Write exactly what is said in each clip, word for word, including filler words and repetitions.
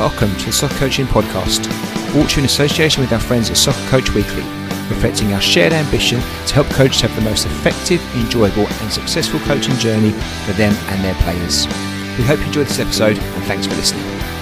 Welcome to the Soccer Coaching Podcast, brought to you in association with our friends at Soccer Coach Weekly, reflecting our shared ambition to help coaches have the most effective, enjoyable and successful coaching journey for them and their players. We hope you enjoyed this episode and thanks for listening.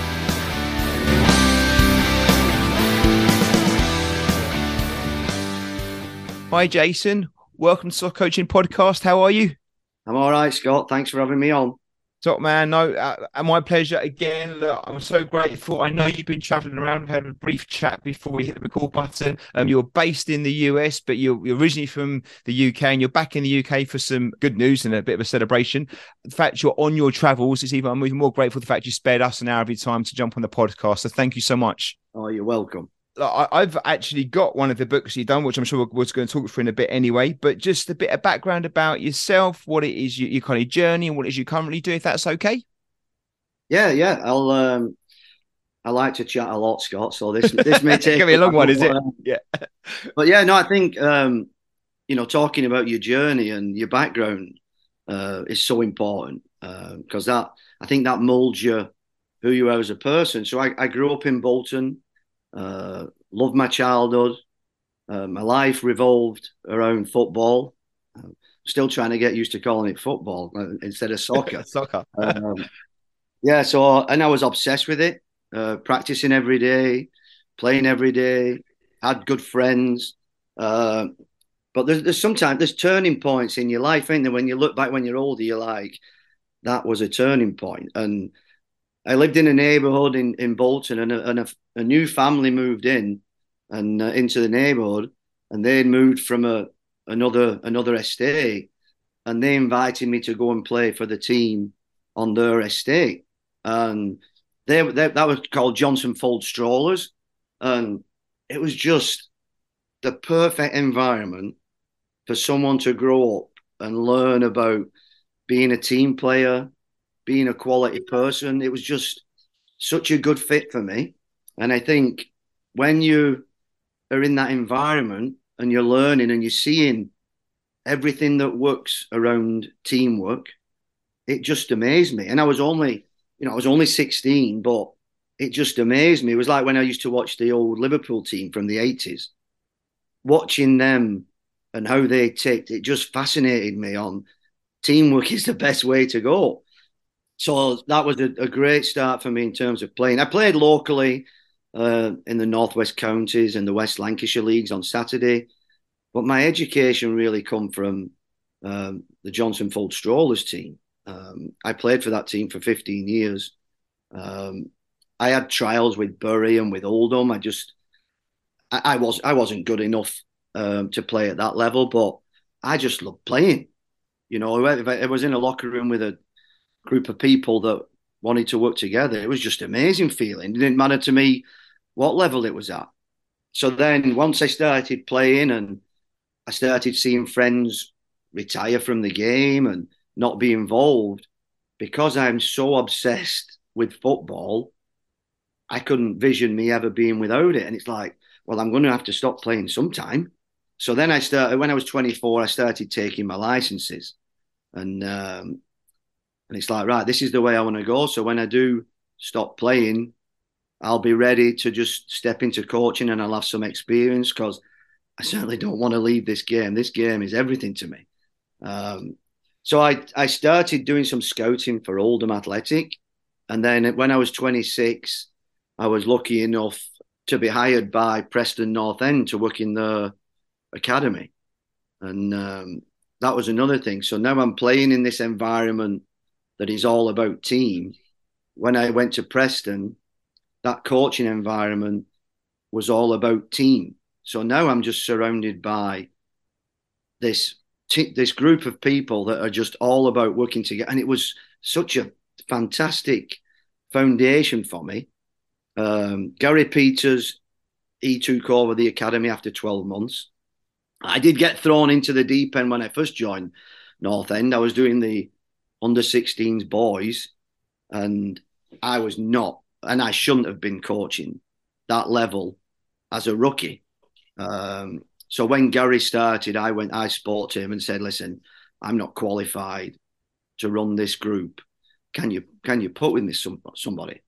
Hi Jason, welcome to Soccer Coaching Podcast. How are you? I'm all right, Scott. Thanks for having me on. Top man, no, uh, my pleasure again. Look, I'm so grateful. I know you've been traveling around. We've had a brief chat before we hit the record button. Um, you're based in the U S, but you're, you're originally from the U K, and you're back in the U K for some good news and a bit of a celebration. The fact you're on your travels is even. I'm even more grateful for the fact you spared us an hour of your time to jump on the podcast. So thank you so much. Oh, you're welcome. I've actually got one of the books you've done, which I'm sure we're going to talk through in a bit anyway, but just a bit of background about yourself, what it is, your, your kind of journey and what it is you currently do, if that's okay. Yeah, yeah. I'll, um, I like to chat a lot, Scott, so this, this may take... Give me a long one, is it? Yeah. But yeah, no, I think, um, you know, talking about your journey and your background uh, is so important because uh, that, I think that molds you, who you are as a person. So I, I grew up in Bolton. Uh, loved my childhood. Uh, my life revolved around football. Uh, still trying to get used to calling it football uh, instead of soccer. Soccer. um, yeah, so, and I was obsessed with it, uh, practicing every day, playing every day, had good friends. Uh, but there's, there's sometimes, there's turning points in your life, ain't there? When you look back when you're older, you're like, that was a turning point. And I lived in a neighbourhood in, in Bolton, and, a, and a, a new family moved in and uh, into the neighbourhood, and they'd moved from a another another estate, and they invited me to go and play for the team on their estate, and they, they that was called Johnson Fold Strollers, and it was just the perfect environment for someone to grow up and learn about being a team player, being a quality person. It was just such a good fit for me. And I think when you are in that environment and you're learning and you're seeing everything that works around teamwork, it just amazed me. And I was only, you know, I was only sixteen, but it just amazed me. It was like when I used to watch the old Liverpool team from the eighties, watching them and how they ticked. It just fascinated me on teamwork is the best way to go. So that was a, a great start for me in terms of playing. I played locally uh, in the Northwest Counties and the West Lancashire Leagues on Saturday, but my education really come from um, the Johnson Fold Strollers team. Um, I played for that team for fifteen years. Um, I had trials with Bury and with Oldham. I just, I, I was, I wasn't good enough um, to play at that level, but I just loved playing. You know, if I, I was in a locker room with a group of people that wanted to work together, it was just an amazing feeling. It didn't matter to me what level it was at. So then once I started playing and I started seeing friends retire from the game and not be involved, because I'm so obsessed with football, I couldn't vision me ever being without it. And it's like, well, I'm going to have to stop playing sometime. So then I started, when I was twenty-four, I started taking my licenses, and um, And it's like, right, this is the way I want to go. So when I do stop playing, I'll be ready to just step into coaching and I'll have some experience, because I certainly don't want to leave this game. This game is everything to me. Um, so I, I started doing some scouting for Oldham Athletic. And then when I was twenty-six, I was lucky enough to be hired by Preston North End to work in the academy. And um, that was another thing. So now I'm playing in this environment that is all about team. When I went to Preston, that coaching environment was all about team. So now I'm just surrounded by this t- this group of people that are just all about working together. And it was such a fantastic foundation for me. Um, Gary Peters, he took over the academy after twelve months. I did get thrown into the deep end when I first joined North End. I was doing the under sixteens boys, and I was not, and I shouldn't have been coaching that level as a rookie. Um, so when Gary started, I went, I spoke to him and said, listen, I'm not qualified to run this group. Can you, can you put in this some, somebody?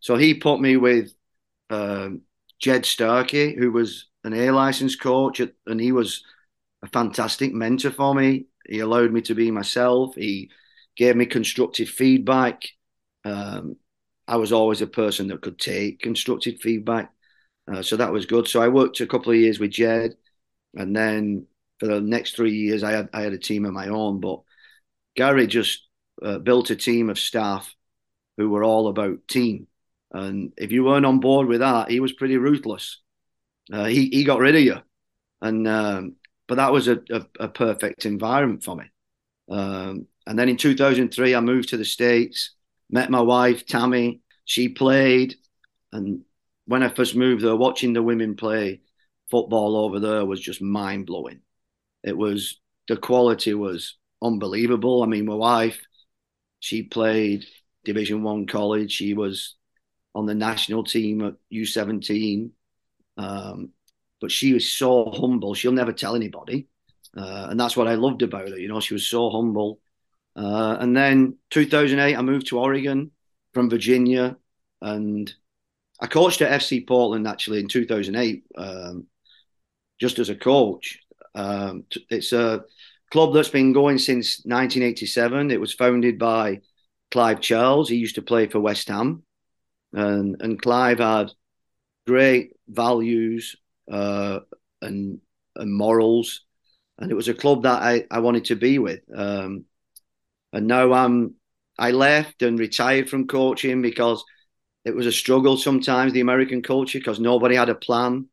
So he put me with um, Jed Starkey, who was an A licensed coach, and he was a fantastic mentor for me. He allowed me to be myself. He gave me constructive feedback. Um, I was always a person that could take constructive feedback. Uh, so that was good. So I worked a couple of years with Jed, and then for the next three years, I had I had a team of my own. But Gary just uh, built a team of staff who were all about team. And if you weren't on board with that, he was pretty ruthless. Uh, he he got rid of you, and um, but that was a, a, a perfect environment for me. Um, and then in two thousand three, I moved to the States, met my wife Tammy. She played, and when I first moved there, watching the women play football over there was just mind blowing. It was the quality was unbelievable. I mean, my wife, she played Division One college. She was on the national team at U seventeen. Um, but she was so humble. She'll never tell anybody. Uh, and that's what I loved about her. You know, she was so humble. Uh, and then two thousand eight, I moved to Oregon from Virginia. And I coached at F C Portland actually in two thousand eight, um, just as a coach. Um, it's a club that's been going since nineteen eighty-seven. It was founded by Clive Charles. He used to play for West Ham. And, and Clive had great values uh, and, and morals. And it was a club that I, I wanted to be with. Um, and now I'm, I left and retired from coaching because it was a struggle sometimes, the American culture, because nobody had a plan.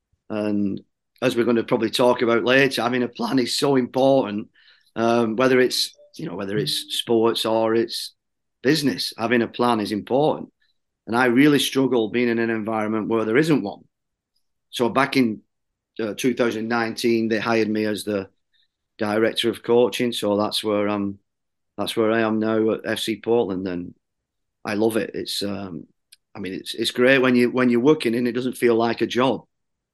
And as we're going to probably talk about later, having a plan is so important, um, whether it's, you know, whether it's sports or it's business, having a plan is important. And I really struggle being in an environment where there isn't one. So back in uh, two thousand nineteen, they hired me as the director of coaching. So that's where I'm. That's where I am now at F C Portland, and I love it. It's, um, I mean, it's it's great when you when you're working and it doesn't feel like a job.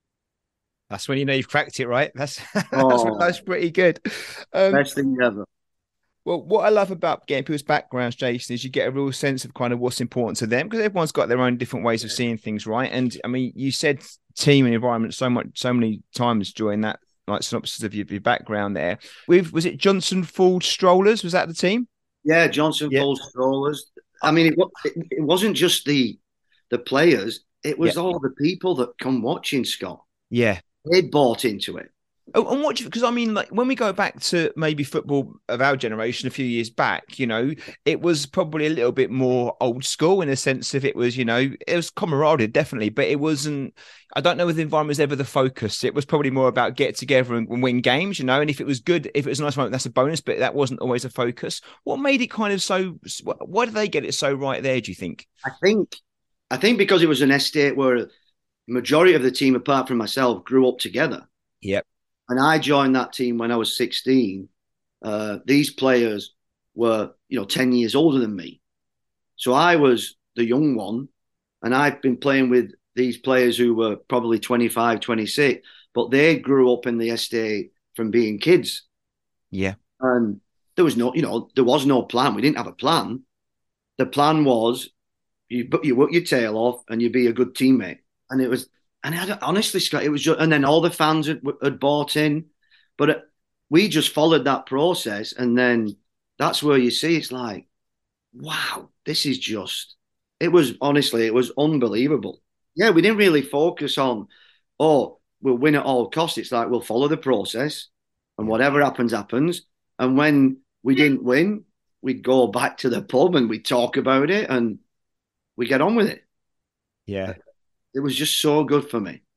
That's when you know you've cracked it, right? That's that's, Oh, that's pretty good. Um, best thing ever. Well, what I love about getting people's backgrounds, Jason, is you get a real sense of kind of what's important to them because everyone's got their own different ways of seeing things, right? And I mean, you said team and environment so much, so many times during that like synopsis of your, your background there. With was it Johnson Ford Strollers? Was that the team? Yeah, Johnson Yeah, Falls Strollers. I mean, it, it, it wasn't just the the players; it yeah, was all the people that come watching. Scott, yeah. they bought into it. Oh, and what because I mean, like when we go back to maybe football of our generation a few years back, you know, it was probably a little bit more old school in a sense of it was, you know, it was camaraderie definitely, but it wasn't. I don't know if the environment was ever the focus. It was probably more about get together and, and win games, you know. And if it was good, if it was a nice moment, that's a bonus. But that wasn't always a focus. What made it kind of so? Why did they get it so right there? Do you think? I think, I think because it was an estate where the majority of the team, apart from myself, grew up together. Yep. And I joined that team when I was sixteen. Uh, these players were, you know, ten years older than me. So I was the young one. And I've been playing with these players who were probably twenty-five, twenty-six, but they grew up in the estate from being kids. Yeah. And there was no, you know, there was no plan. We didn't have a plan. The plan was you, you work your tail off and you be a good teammate. And it was, and I, honestly, Scott, it was just, and then all the fans had, had bought in, but it, we just followed that process, and then that's where you see it's like, wow, this is just. It was honestly, it was unbelievable. Yeah, we didn't really focus on, oh, we'll win at all costs. It's like we'll follow the process, and Yeah. whatever happens, happens. And when we didn't win, we'd go back to the pub and we'd talk about it, and we get on with it. Yeah. It was just so good for me.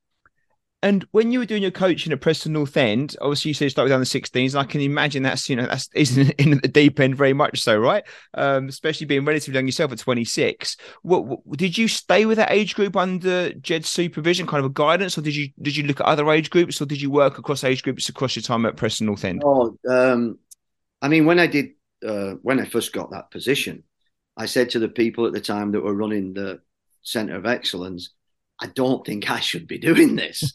And when you were doing your coaching at Preston North End, obviously you said you started down the sixteens. And I can imagine that's, you know, that's isn't in at the deep end very much so, right? Um, especially being relatively young yourself at twenty-six. What, what did you stay with that age group under Jed's supervision, kind of a guidance, or did you did you look at other age groups, or did you work across age groups across your time at Preston North End? Oh, um, I mean, when I did, uh, when I first got that position, I said to the people at the time that were running the Centre of Excellence, I don't think I should be doing this.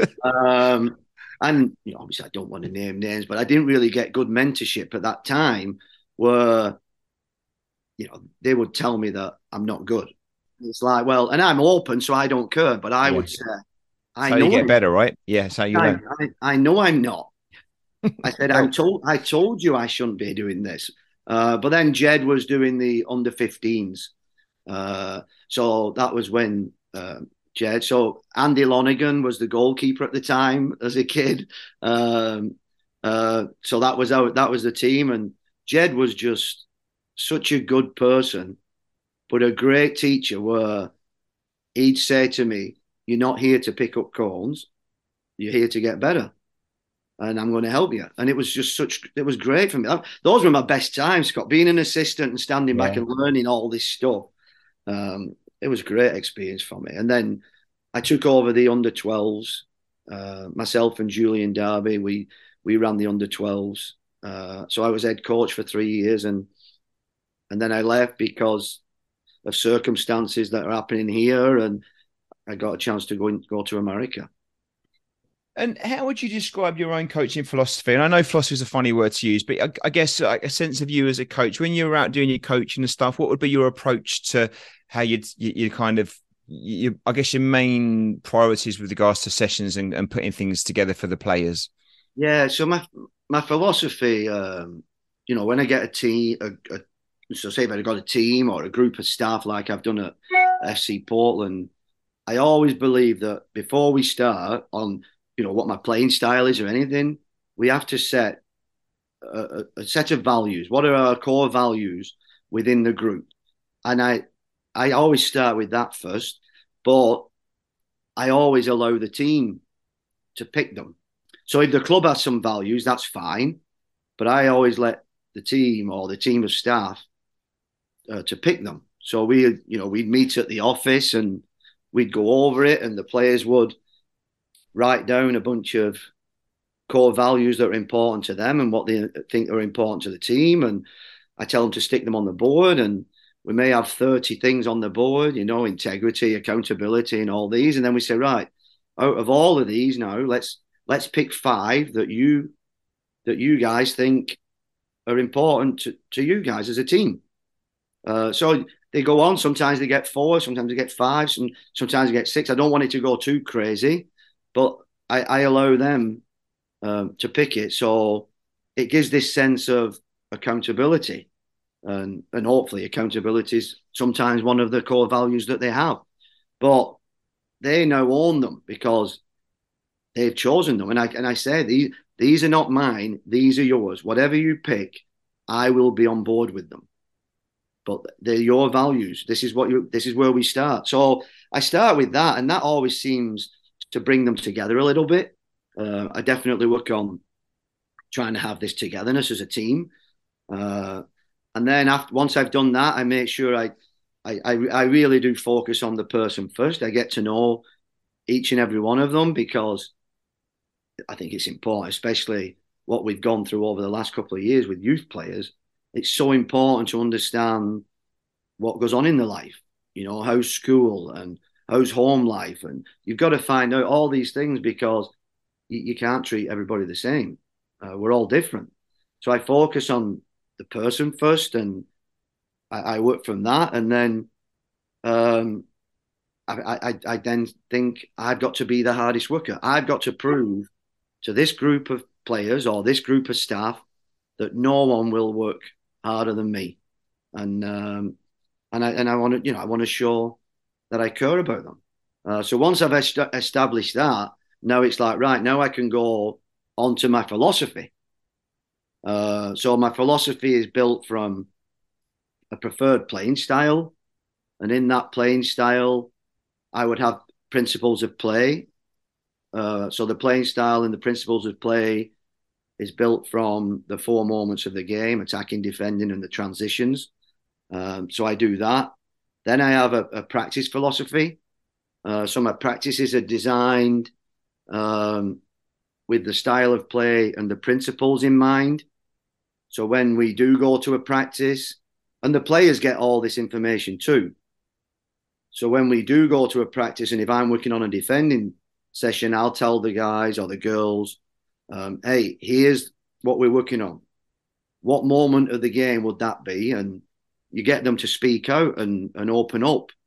um, and you know, obviously, I don't want to name names, but I didn't really get good mentorship at that time where, you know, they would tell me that I'm not good. It's like, well, and I'm open, so I don't care. But I Yeah. would say, I So you know get I'm, better, right? Yeah. So you I, learn. I, I know I'm not. I said, I'm Well, told, I told you I shouldn't be doing this. Uh, but then Jed was doing the under fifteens. Uh, so that was when uh, Jed. So Andy Lonergan was the goalkeeper at the time as a kid. Um, uh, so that was our, that was the team, and Jed was just such a good person, but a great teacher. Where he'd say to me, "You're not here to pick up cones. You're here to get better." And I'm going to help you. And it was just such, it was great for me. Those were my best times, Scott, being an assistant and standing back yeah. and learning all this stuff. Um, it was a great experience for me. And then I took over the under twelves. Uh, myself and Julian Darby, we we ran the under twelves. Uh, so I was head coach for three years, and and then I left because of circumstances that are happening here, and I got a chance to go and go to America. And how would you describe your own coaching philosophy? And I know philosophy is a funny word to use, but I, I guess like a sense of you as a coach when you're out doing your coaching and stuff. What would be your approach to how you'd you, you kind of you? I guess your main priorities with regards to sessions and, and putting things together for the players. Yeah, so my my philosophy, um, you know, when I get a team, a, a, so say if I've got a team or a group of staff like I've done at F C Portland, I always believe that before we start on, you know, what my playing style is or anything, we have to set a, a set of values. What are our core values within the group? And I, I always start with that first, but I always allow the team to pick them. So if the club has some values, that's fine, but I always let the team or the team of staff uh, to pick them. So we, you know, we'd meet at the office and we'd go over it, and the players would write down a bunch of core values that are important to them and what they think are important to the team. And I tell them to stick them on the board. And we may have thirty things on the board, you know, integrity, accountability, and all these. And then we say, right, out of all of these now, let's let's pick five that you that you guys think are important to, to you guys as a team. Uh, so they go on. Sometimes they get four, sometimes they get five, some, sometimes they get six. I don't want it to go too crazy, but I, I allow them um, to pick it. So it gives this sense of accountability. And, and hopefully, accountability is sometimes one of the core values that they have. But they now own them because they've chosen them. And I, and I say, these, these are not mine, these are yours. Whatever you pick, I will be on board with them. But they're your values. This is what you. This is where we start. So I start with that, and that always seems to bring them together a little bit. Uh, I definitely work on trying to have this togetherness as a team, uh, and then after once I've done that, I make sure I, I, I, I really do focus on the person first. I get to know each and every one of them because I think it's important, especially what we've gone through over the last couple of years with youth players. It's so important to understand what goes on in their life, you know, how's school and how's home life. And you've got to find out all these things because you, you can't treat everybody the same. Uh, we're all different. So I focus on the person first, and I, I work from that. And then um, I, I, I then think I've got to be the hardest worker. I've got to prove to this group of players or this group of staff that no one will work harder than me, and um, and I and I want to you know I want to show that I care about them. Uh, so once I've est- established that, now it's like right now I can go on to my philosophy. Uh, so my philosophy is built from a preferred playing style, and in that playing style, I would have principles of play. Uh, so the playing style and the principles of play is built from the four moments of the game: attacking, defending, and the transitions. Um, so I do that. Then I have a, a practice philosophy. Uh, so my practices are designed um, with the style of play and the principles in mind. So when we do go to a practice, and the players get all this information too. So when we do go to a practice, and if I'm working on a defending session, I'll tell the guys or the girls, um, hey, here's what we're working on. What moment of the game would that be? And you get them to speak out and, and open up.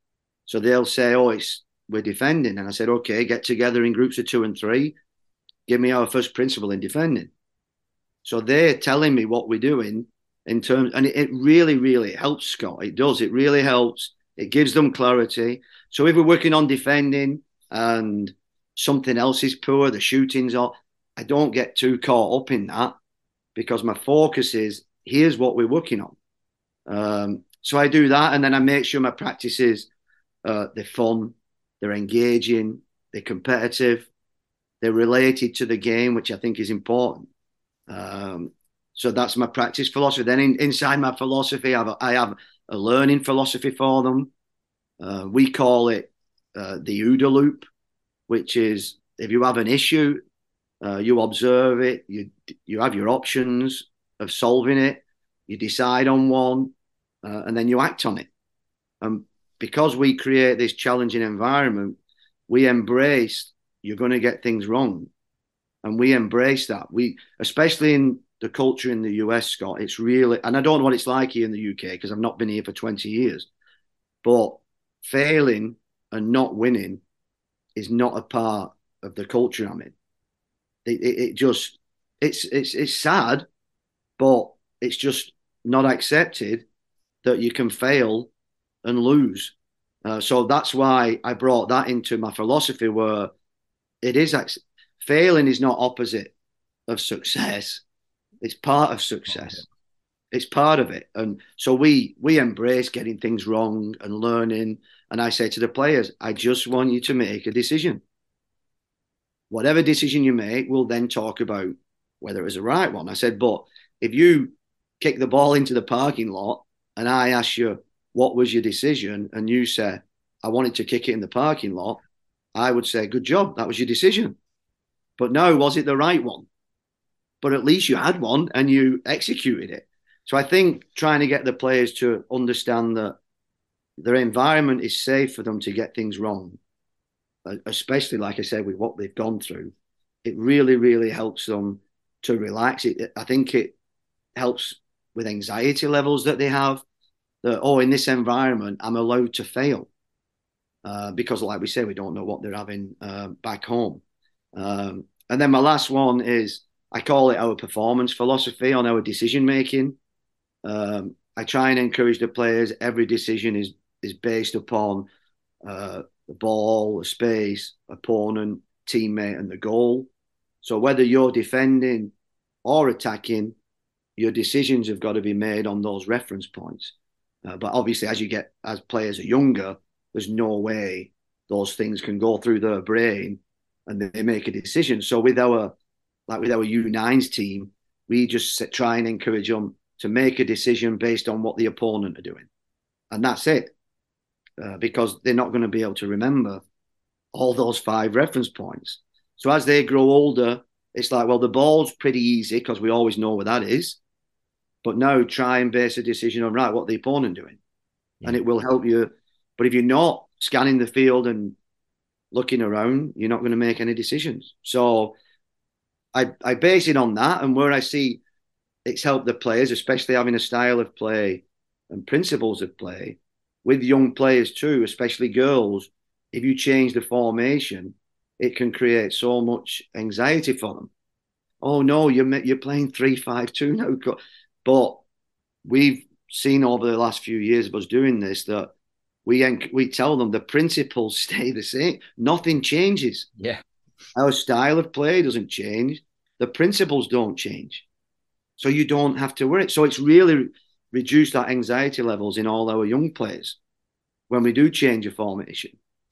So they'll say, oh, it's we're defending. And I said, okay, get together in groups of two and three. Give me our first principle in defending. So they're telling me what we're doing in terms, and it, it really, really helps, Scott. It does. It really helps. It gives them clarity. So if we're working on defending and something else is poor, the shooting's off, I don't get too caught up in that because my focus is here's what we're working on. Um, so I do that, and then I make sure my practices uh, they're fun, they're engaging, they're competitive, they're related to the game, which I think is important. Um, so that's my practice philosophy. Then in, inside my philosophy, I have, a, I have a learning philosophy for them. Uh, we call it uh, the OODA loop, which is if you have an issue, uh, you observe it, you you have your options of solving it, you decide on one, uh, and then you act on it. And because we create this challenging environment, we embrace you're going to get things wrong. And we embrace that. We, especially in the culture in the U S, Scott, it's really, and I don't know what it's like here in the U K because I've not been here for twenty years, but failing and not winning is not a part of the culture I'm in. It, it, it just, it's, it's, it's sad, but it's just not accepted that you can fail and lose. Uh, so that's why I brought that into my philosophy where it is ac- failing is not opposite of success. It's part of success. It's part of it. And so we we embrace getting things wrong and learning. And I say to the players, I just want you to make a decision. Whatever decision you make, we'll then talk about whether it was the right one. I said, but if you kick the ball into the parking lot and I ask you, what was your decision? And you say, I wanted to kick it in the parking lot. I would say, good job. That was your decision. But no, was it the right one? But at least you had one and you executed it. So I think trying to get the players to understand that their environment is safe for them to get things wrong, especially, like I said, with what they've gone through, it really, really helps them to relax. It, I think it helps with anxiety levels that they have. That, oh, in this environment, I'm allowed to fail. Uh, because, like we say, we don't know what they're having uh, back home. Um, and then my last one is, I call it our performance philosophy on our decision making. Um, I try and encourage the players. Every decision is is based upon uh, the ball, the space, opponent, teammate, and the goal. So whether you're defending or attacking, your decisions have got to be made on those reference points. Uh, but obviously, as you get as players are younger, there's no way those things can go through their brain and they make a decision. So with our, like with our U nines team, we just try and encourage them to make a decision based on what the opponent are doing. And that's it. Uh, because they're not going to be able to remember all those five reference points. So as they grow older, it's like, well, the ball's pretty easy because we always know where that is. But now try and base a decision on, right, what the opponent doing. Yeah. And it will help you. But if you're not scanning the field and looking around, you're not going to make any decisions. So I, I base it on that. And where I see it's helped the players, especially having a style of play and principles of play, with young players too, especially girls, if you change the formation, it can create so much anxiety for them. Oh no, you're you're playing three five two now. But we've seen over the last few years of us doing this that we we tell them the principles stay the same. Nothing changes. Yeah, our style of play doesn't change. The principles don't change, so you don't have to worry. So it's really reduce that anxiety levels in all our young players when we do change a formation.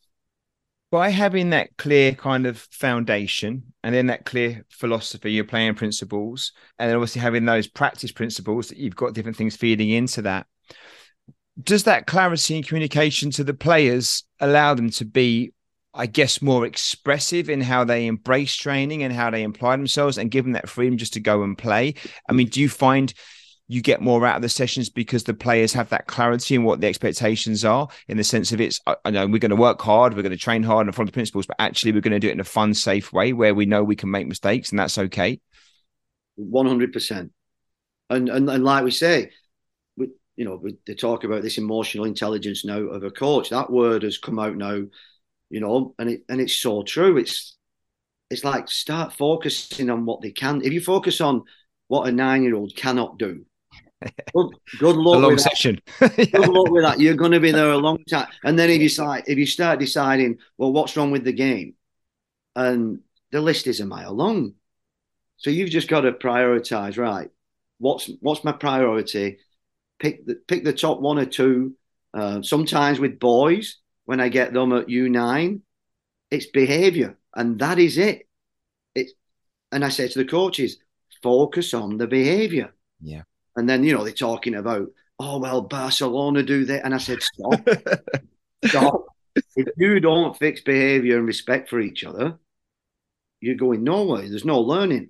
By having that clear kind of foundation and then that clear philosophy, your playing principles, and then obviously having those practice principles that you've got different things feeding into that, does that clarity and communication to the players allow them to be, I guess, more expressive in how they embrace training and how they apply themselves and give them that freedom just to go and play? I mean, do you find you get more out of the sessions because the players have that clarity in what the expectations are, in the sense of it's, I know we're going to work hard, we're going to train hard and follow the principles, but actually we're going to do it in a fun, safe way where we know we can make mistakes and that's okay? one hundred percent. And, and, and like we say, we, you know, they talk about this emotional intelligence now of a coach. That word has come out now, you know, and it and it's so true. It's it's like start focusing on what they can. If you focus on what a nine-year-old cannot do, good, good It's a luck long with that. session. Good luck with that. You're going to be there a long time. And then if you start, if you start deciding, well, what's wrong with the game, and the list is a mile long, so you've just got to prioritize. Right, what's what's my priority? Pick the pick the top one or two. Uh, sometimes with boys, when I get them at U nine, it's behaviour, and that is it. It's and I say to the coaches, focus on the behaviour. Yeah. And then you know they're talking about, oh well, Barcelona do that, and I said, stop, stop. If you don't fix behaviour and respect for each other, you're going nowhere. There's no learning.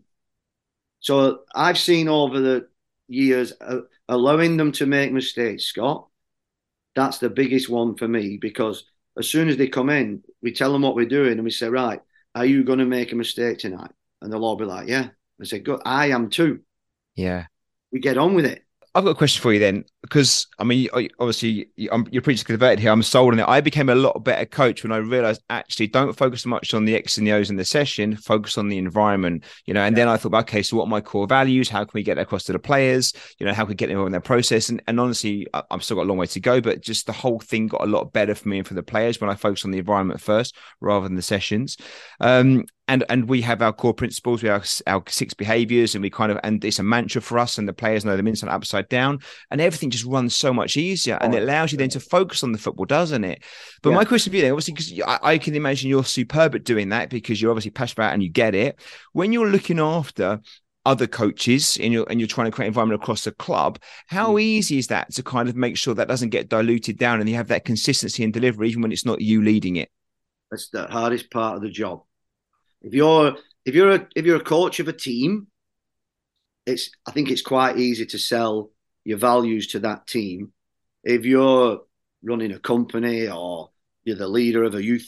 So I've seen over the years uh, allowing them to make mistakes, Scott. That's the biggest one for me because as soon as they come in, we tell them what we're doing and we say, right, are you going to make a mistake tonight? And they'll all be like, yeah. I say, good, I am too. Yeah. We get on with it. I've got a question for you then, because I mean, obviously, you're preaching converted here. I'm sold on it. I became a lot better coach when I realized actually don't focus so much on the X and the O's in the session, focus on the environment, you know. And yeah. then I thought, okay, so what are my core values? How can we get that across to the players? You know, how can we get them in their process? And, and honestly, I've still got a long way to go, but just the whole thing got a lot better for me and for the players when I focused on the environment first rather than the sessions. Um, And and we have our core principles, we have our, our six behaviors, and we kind of, and it's a mantra for us, and the players know them inside upside down, and everything just runs so much easier, and oh, it allows you then to focus on the football, doesn't it? But yeah. my question for you then, obviously, because I, I can imagine you're superb at doing that because you're obviously passionate about it and you get it. When you're looking after other coaches and you're, and you're trying to create environment across the club, how easy is that to kind of make sure that doesn't get diluted down and you have that consistency in delivery even when it's not you leading it? That's the hardest part of the job. If you're if you're a if you're a coach of a team, it's I think it's quite easy to sell your values to that team. If you're running a company or you're the leader of a youth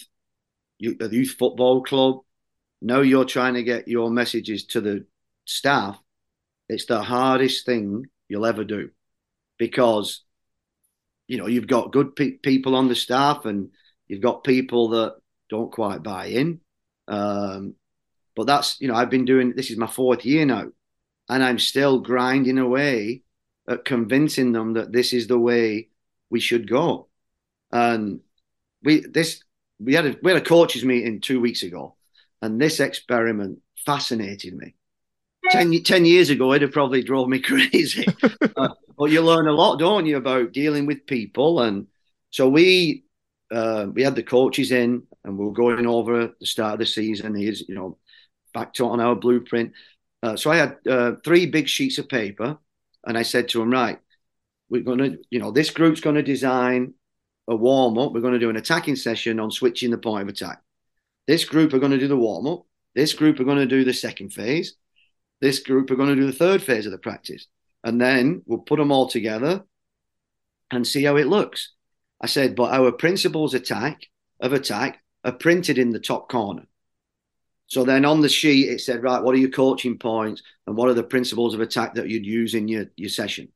a youth football club, now you're trying to get your messages to the staff. It's the hardest thing you'll ever do because you know you've got good pe- people on the staff and you've got people that don't quite buy in. Um, but that's, you know, I've been doing, this is my fourth year now, and I'm still grinding away at convincing them that this is the way we should go. And we, this, we had a, we had a coaches meeting two weeks ago, and this experiment fascinated me. Ten, ten years ago, it'd have probably drove me crazy. uh, but you learn a lot, don't you, about dealing with people. And so we, uh, we had the coaches in, and we were going over at the start of the season. He's, you know, back to on our blueprint. Uh, so I had uh, three big sheets of paper, and I said to him, right, we're going to, you know, this group's going to design a warm up. We're going to do an attacking session on switching the point of attack. This group are going to do the warm up. This group are going to do the second phase. This group are going to do the third phase of the practice. And then we'll put them all together and see how it looks. I said, but our principles attack of attack are printed in the top corner. So then on the sheet, it said, right, what are your coaching points and what are the principles of attack that you'd use in your, your session?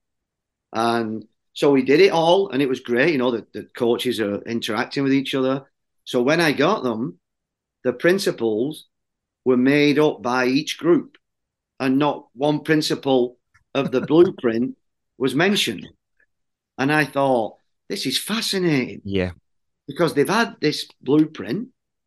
And so we did it all, and it was great. You know, the, the coaches are interacting with each other. So when I got them, the principles were made up by each group, and not one principle of the blueprint was mentioned. And I thought, this is fascinating. Yeah. Because they've had this blueprint,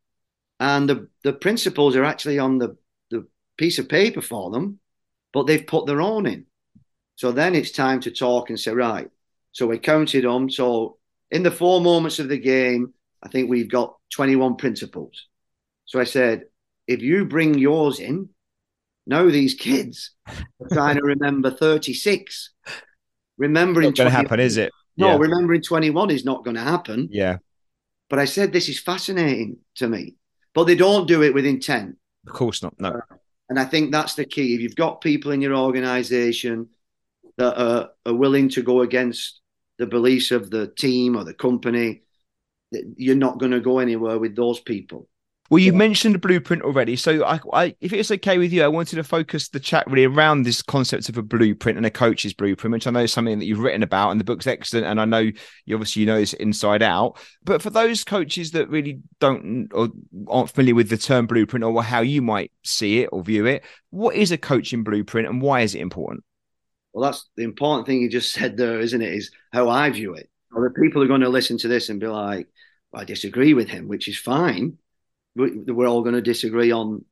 and the, the principles are actually on the, the piece of paper for them, but they've put their own in. So then it's time to talk and say, right, so we counted them. So in the four moments of the game, I think we've got twenty-one principles. So I said, if you bring yours in, now these kids are trying to remember thirty-six. Remembering not going to happen, is it? No, yeah. remembering twenty-one is not going to happen. Yeah. But I said, this is fascinating to me. But they don't do it with intent. Of course not, no. Uh, and I think that's the key. If you've got people in your organisation that are, are willing to go against the beliefs of the team or the company, you're not going to go anywhere with those people. Well, you mentioned the blueprint already. So I, I, if it's okay with you, I wanted to focus the chat really around this concept of a blueprint and a coach's blueprint, which I know is something that you've written about and the book's excellent. And I know you obviously you know this inside out. But for those coaches that really don't or aren't familiar with the term blueprint or how you might see it or view it, what is a coaching blueprint and why is it important? Well, that's the important thing you just said there, isn't it? Is how I view it. Well, the people are going to listen to this and be like, well, I disagree with him, which is fine. We're all going to disagree on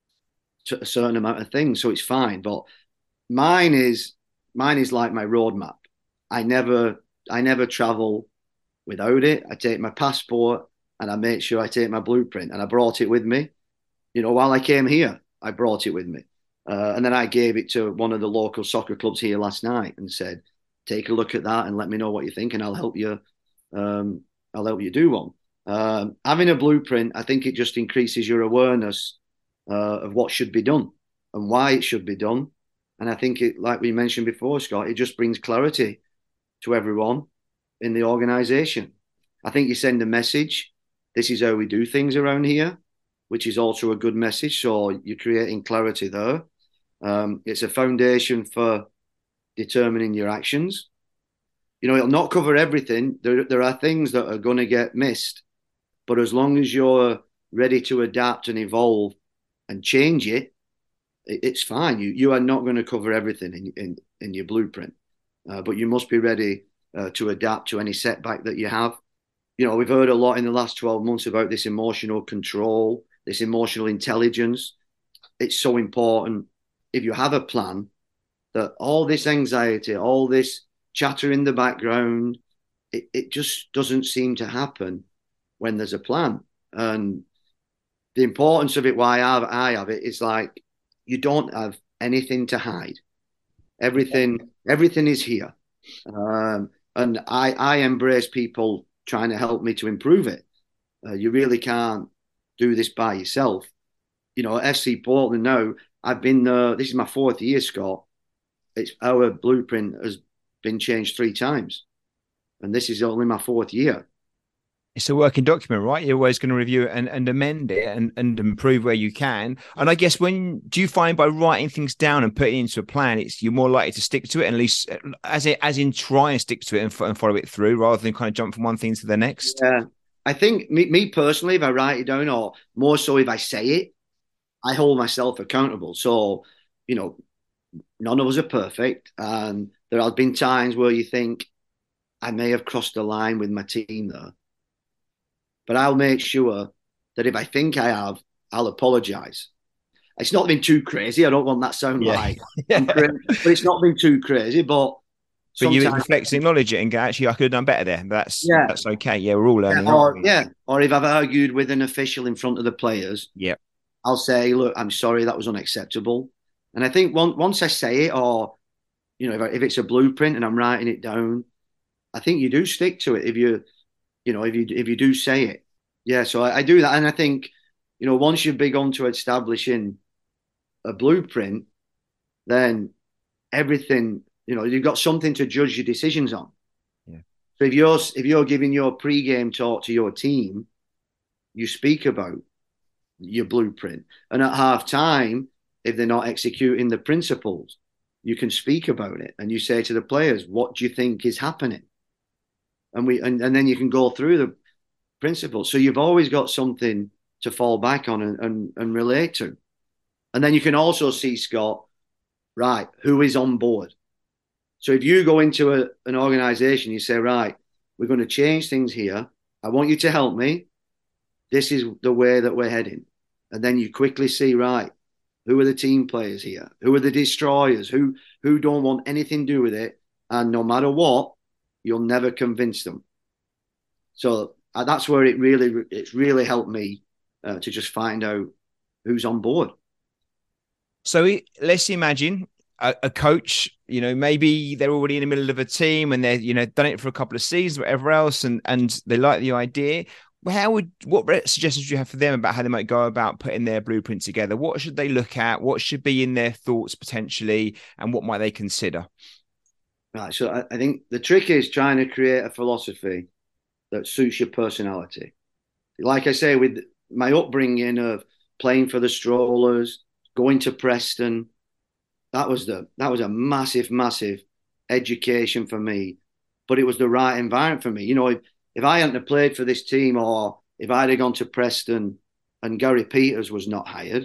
a certain amount of things, so it's fine. But mine is mine is like my roadmap. I never I never travel without it. I take my passport and I make sure I take my blueprint, and I brought it with me. You know, while I came here, I brought it with me, uh, and then I gave it to one of the local soccer clubs here last night and said, "Take a look at that and let me know what you think, and I'll help you. Um, I'll help you do one." Um, having a blueprint, I think it just increases your awareness uh, of what should be done and why it should be done. And I think it, like we mentioned before, Scott, it just brings clarity to everyone in the organisation. I think you send a message. This is how we do things around here, which is also a good message. So you're creating clarity there. Um, it's a foundation for determining your actions. You know, it'll not cover everything. There, there are things that are going to get missed. But as long as you're ready to adapt and evolve and change it, it's fine. You you are not going to cover everything in in, in your blueprint, uh, but you must be ready uh, to adapt to any setback that you have. You know, we've heard a lot in the last twelve months about this emotional control, this emotional intelligence. It's so important. If you have a plan, that all this anxiety, all this chatter in the background, it, it just doesn't seem to happen when there's a plan. And the importance of it, why I have, I have it, is like you don't have anything to hide. Everything, everything is here. Um, and I, I embrace people trying to help me to improve it. Uh, you really can't do this by yourself. You know, F C Portland now, I've been there, this is my fourth year, Scott. It's our blueprint has been changed three times. And this is only my fourth year. It's a working document, right? You're always going to review it and, and amend it and, and improve where you can. And I guess when do you find by writing things down and putting it into a plan, it's you're more likely to stick to it, and at least as it as in try and stick to it and, and follow it through rather than kind of jump from one thing to the next. Yeah, I think me, me personally, if I write it down, or more so if I say it, I hold myself accountable. So, you know, none of us are perfect, and there have been times where you think I may have crossed the line with my team there. But I'll make sure that if I think I have, I'll apologise. It's not been too crazy. I don't want that to sound yeah. like I'm crazy, but it's not been too crazy. But but you reflect and acknowledge it and go, actually, I could have done better there. That's yeah. that's okay. Yeah, we're all learning. Yeah, or, yeah. or if I've argued with an official in front of the players, yeah, I'll say, look, I'm sorry, that was unacceptable. And I think one, once I say it, or you know, if, I, if it's a blueprint and I'm writing it down, I think you do stick to it. If you You know, if you if you do say it, yeah. So I, I do that, and I think, you know, once you're big on to establishing a blueprint, then everything, you know, you've got something to judge your decisions on. Yeah. So if you're if you're giving your pre-game talk to your team, you speak about your blueprint, and at half time, if they're not executing the principles, you can speak about it, and you say to the players, "What do you think is happening?" And we and, and then you can go through the principles. So you've always got something to fall back on and, and, and relate to. And then you can also see, Scott, right, who is on board. So if you go into a, an organization, you say, right, we're going to change things here. I want you to help me. This is the way that we're heading. And then you quickly see, right, who are the team players here? Who are the destroyers? Who who don't want anything to do with it? And no matter what, you'll never convince them. So uh, that's where it really, it's really helped me uh, to just find out who's on board. So let's imagine a, a coach, you know, maybe they're already in the middle of a team and they're, you know, done it for a couple of seasons, whatever else, and and they like the idea. How would, what suggestions do you have for them about how they might go about putting their blueprint together? What should they look at? What should be in their thoughts potentially, and what might they consider? Right, so I, I think the trick is trying to create a philosophy that suits your personality. Like I say, with my upbringing of playing for the Strollers, going to Preston, that was the that was a massive, massive education for me. But it was the right environment for me. You know, if, if I hadn't have played for this team, or if I'd have gone to Preston and Gary Peters was not hired,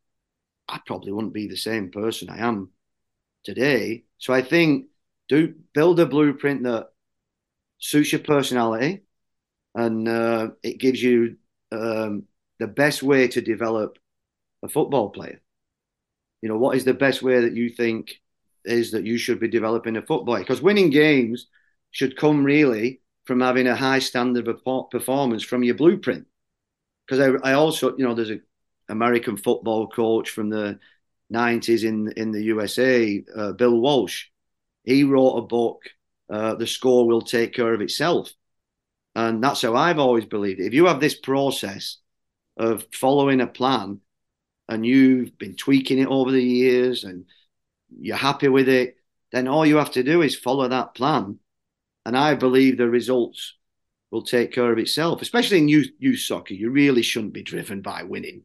I probably wouldn't be the same person I am today. So I think do build a blueprint that suits your personality, and uh, it gives you um, the best way to develop a football player. You know, what is the best way that you think is that you should be developing a footballer? Because winning games should come really from having a high standard of performance from your blueprint. Because I, I also, you know, there's an American football coach from the nineties in in the U S A, uh, Bill Walsh. He wrote a book, uh, The Score Will Take Care of Itself. And that's how I've always believed it. If you have this process of following a plan and you've been tweaking it over the years and you're happy with it, then all you have to do is follow that plan. And I believe the results will take care of itself, especially in youth, youth soccer. You really shouldn't be driven by winning.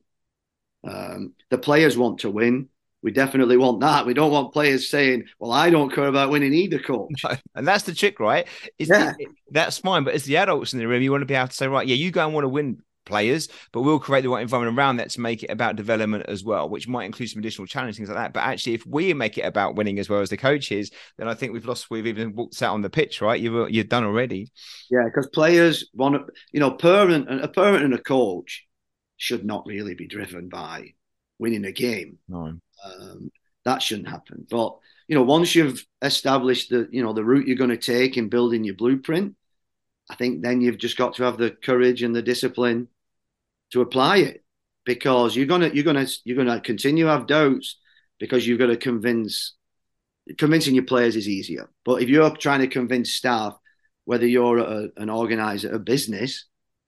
Um, the players want to win. We definitely want that. We don't want players saying, well, I don't care about winning either, coach. No. And that's the trick, right? Is yeah. the, that's fine. But as the adults in the room, you want to be able to say, right, yeah, you go and want to win players, but we'll create the right environment around that to make it about development as well, which might include some additional challenges, things like that. But actually, if we make it about winning as well as the coaches, then I think we've lost, we've even walked out on the pitch, right? You've, you're done already. Yeah, because players want to, you know, parent, a parent and a coach should not really be driven by winning a game. No. Um, that shouldn't happen. But, you know, once you've established the, you know, the route you're going to take in building your blueprint, I think then you've just got to have the courage and the discipline to apply it, because you're gonna you're gonna you're gonna continue to have doubts, because you've got to convince convincing your players is easier. But if you're trying to convince staff, whether you're a, an organizer, a business,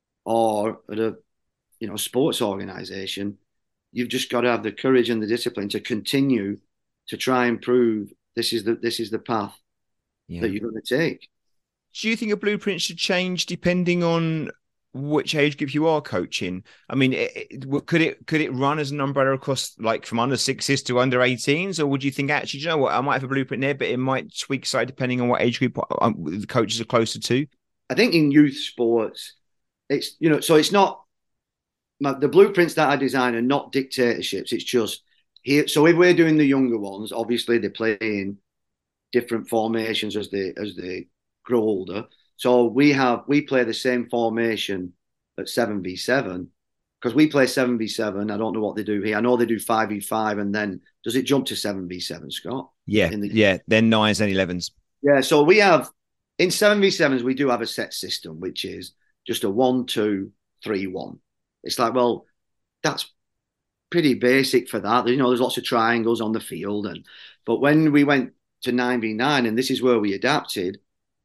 or at a you know sports organization, you've just got to have the courage and the discipline to continue to try and prove this is the this is the path yeah. that you're going to take. Do you think a blueprint should change depending on which age group you are coaching? I mean, it, it, could it could it run as an umbrella across, like, from under sixes to under eighteens, or would you think, actually, you know what, I might have a blueprint there, but it might tweak slightly depending on what age group the coaches are closer to? I think in youth sports, it's you know, so it's not the blueprints that I design are not dictatorships. It's just here. So if we're doing the younger ones, obviously they're playing different formations as they as they grow older. So we have we play the same formation at seven v seven, because we play seven v seven. I don't know what they do here. I know they do five v five, and then does it jump to seven v seven, Scott? Yeah, the- yeah. Then nines and elevens. Yeah, so we have in seven v sevens we do have a set system, which is just a one two three one. It's like, well, that's pretty basic for that. You know, there's lots of triangles on the field, and but when we went to nine v nine, and this is where we adapted.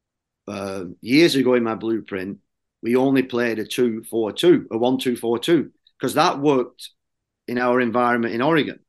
Uh, years ago in my blueprint, we only played a two four two, a one two four two, because that worked in our environment in Oregon.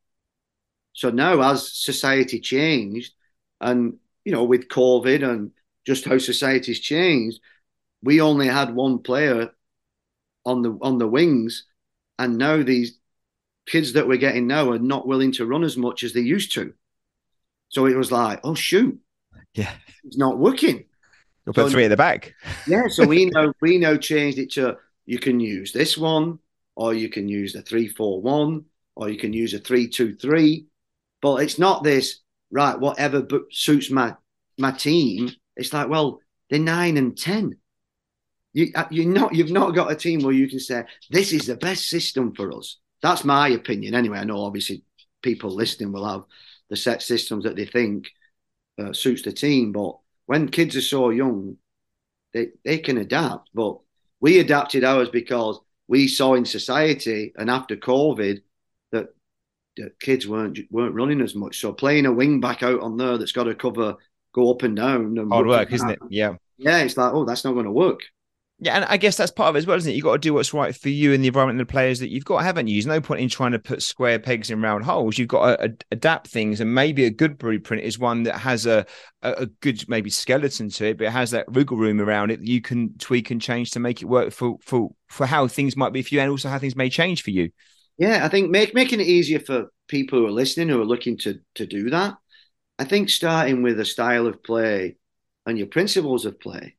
So now, as society changed, and you know, with COVID and just how society's changed, we only had one player on the on the wings, and now these kids that we're getting now are not willing to run as much as they used to. So it was like, oh shoot, yeah, it's not working. You'll put so, three at the back. Yeah, so we know we now changed it to you can use this one, or you can use the three four one, or you can use a three two three. But it's not this, right, whatever suits my my team. It's like, well, they're nine and ten. You you not you've not got a team where you can say this is the best system for us. That's my opinion anyway. I know obviously people listening will have the set systems that they think uh, suits the team, but when kids are so young, they, they can adapt. But we adapted ours because we saw in society and after COVID that the kids weren't weren't running as much. So playing a wing back out on there that's got to cover, go up and down. And hard work, isn't it? Yeah. Yeah, it's like, oh, that's not going to work. Yeah, and I guess that's part of it as well, isn't it? You've got to do what's right for you and the environment and the players that you've got, haven't you? There's no point in trying to put square pegs in round holes. You've got to ad- adapt things, and maybe a good blueprint is one that has a, a, a good maybe skeleton to it, but it has that wiggle room around it that you can tweak and change to make it work for for for how things might be for you, and also how things may change for you. Yeah, I think make, making it easier for people who are listening who are looking to to do that. I think starting with a style of play and your principles of play,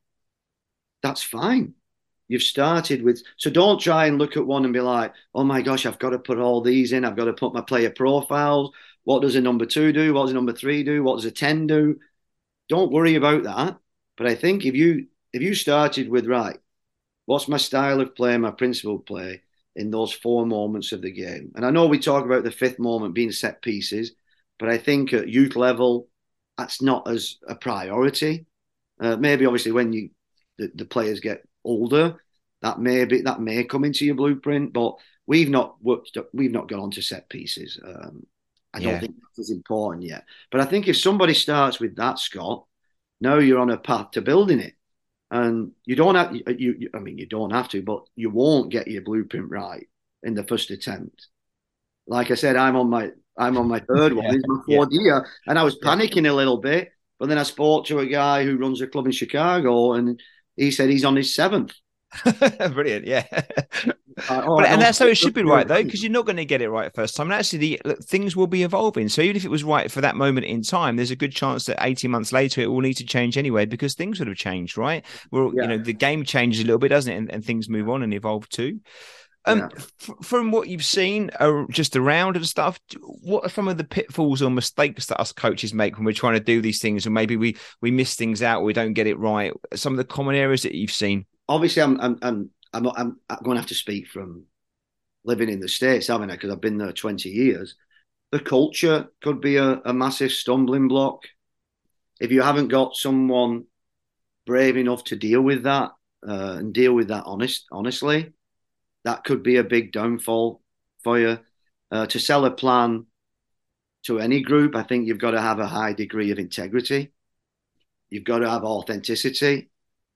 that's fine. You've started with, so don't try and look at one and be like, oh my gosh, I've got to put all these in. I've got to put my player profiles. What does a number two do? What does a number three do? What does a ten do? Don't worry about that. But I think if you if you started with, right, what's my style of play, my principle play in those four moments of the game? And I know we talk about the fifth moment being set pieces, but I think at youth level, that's not as a priority. Uh, maybe obviously when you the, the players get older, that may be that may come into your blueprint. But we've not worked, we've not gone on to set pieces. Um, I don't Yeah. think that's as important yet. But I think if somebody starts with that, Scott, now you're on a path to building it. And you don't have you, you I mean you don't have to, but you won't get your blueprint right in the first attempt. Like I said, I'm on my I'm on my third one. Yeah. It's my Yeah. fourth year, and I was Yeah. panicking a little bit. But then I spoke to a guy who runs a club in Chicago, and he said he's on his seventh. Brilliant. Yeah. Uh, all Well, right, and no, that's how it should be, you're right? Though, right. because you're not going to get it right first time. And actually, the look, things will be evolving. So even if it was right for that moment in time, there's a good chance that eighteen months later it will need to change anyway because things would have changed, right? Well, you Yeah, know, the game changes a little bit, doesn't it? And, and things move on and evolve too. Um, yeah. f- from what you've seen uh, just around and stuff, what are some of the pitfalls or mistakes that us coaches make when we're trying to do these things, or maybe we we miss things out, or we don't get it right? Some of the common areas that you've seen. Obviously, I'm I'm I'm I'm, I'm going to have to speak from living in the States, haven't I? Because I've been there twenty years. The culture could be a, a massive stumbling block if you haven't got someone brave enough to deal with that uh, and deal with that honest honestly. That could be a big downfall for you. Uh, to sell a plan to any group, I think you've got to have a high degree of integrity. You've got to have authenticity,